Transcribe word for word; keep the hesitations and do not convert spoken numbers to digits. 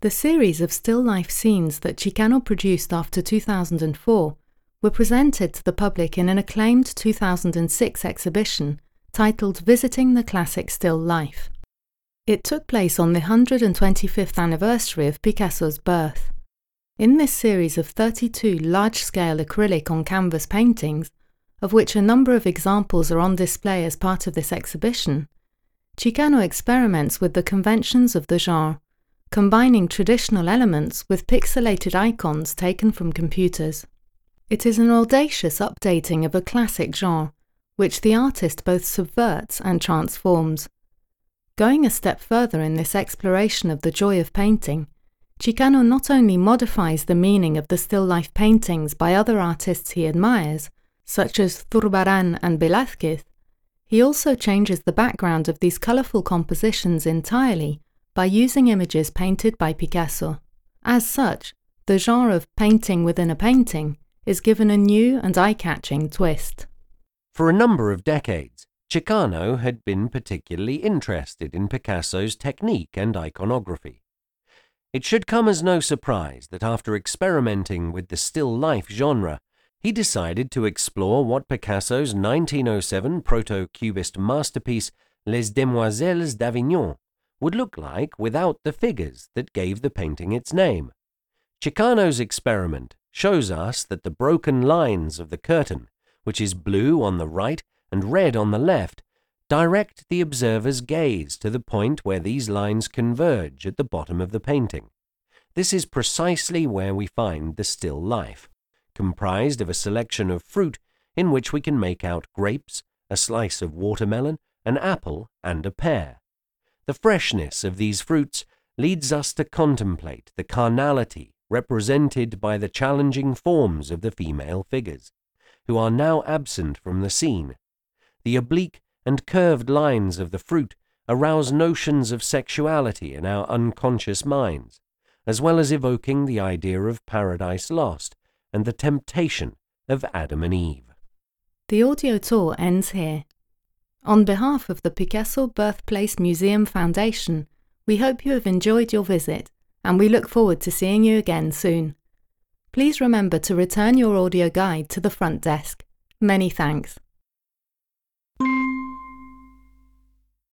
The series of still life scenes that Chicano produced after two thousand four were presented to the public in an acclaimed two thousand six exhibition titled Visiting the Classic Still Life. It took place on the one hundred twenty-fifth anniversary of Picasso's birth. In this series of thirty-two large-scale acrylic on canvas paintings, of which a number of examples are on display as part of this exhibition, Chicano experiments with the conventions of the genre, combining traditional elements with pixelated icons taken from computers. It is an audacious updating of a classic genre, which the artist both subverts and transforms. Going a step further in this exploration of the joy of painting, Chicano not only modifies the meaning of the still life paintings by other artists he admires, such as Zurbarán and Velázquez, he also changes the background of these colourful compositions entirely by using images painted by Picasso. As such, the genre of painting within a painting is given a new and eye-catching twist. For a number of decades, Chicano had been particularly interested in Picasso's technique and iconography. It should come as no surprise that after experimenting with the still life genre, he decided to explore what Picasso's nineteen oh seven proto-cubist masterpiece Les Demoiselles d'Avignon would look like without the figures that gave the painting its name. Chicano's experiment shows us that the broken lines of the curtain, which is blue on the right and red on the left, direct the observer's gaze to the point where these lines converge at the bottom of the painting. This is precisely where we find the still life, comprised of a selection of fruit in which we can make out grapes, a slice of watermelon, an apple, and a pear. The freshness of these fruits leads us to contemplate the carnality represented by the challenging forms of the female figures, who are now absent from the scene. The oblique and curved lines of the fruit arouse notions of sexuality in our unconscious minds, as well as evoking the idea of Paradise Lost and the temptation of Adam and Eve. The audio tour ends here. On behalf of the Picasso Birthplace Museum Foundation, we hope you have enjoyed your visit, and we look forward to seeing you again soon. Please remember to return your audio guide to the front desk. Many thanks.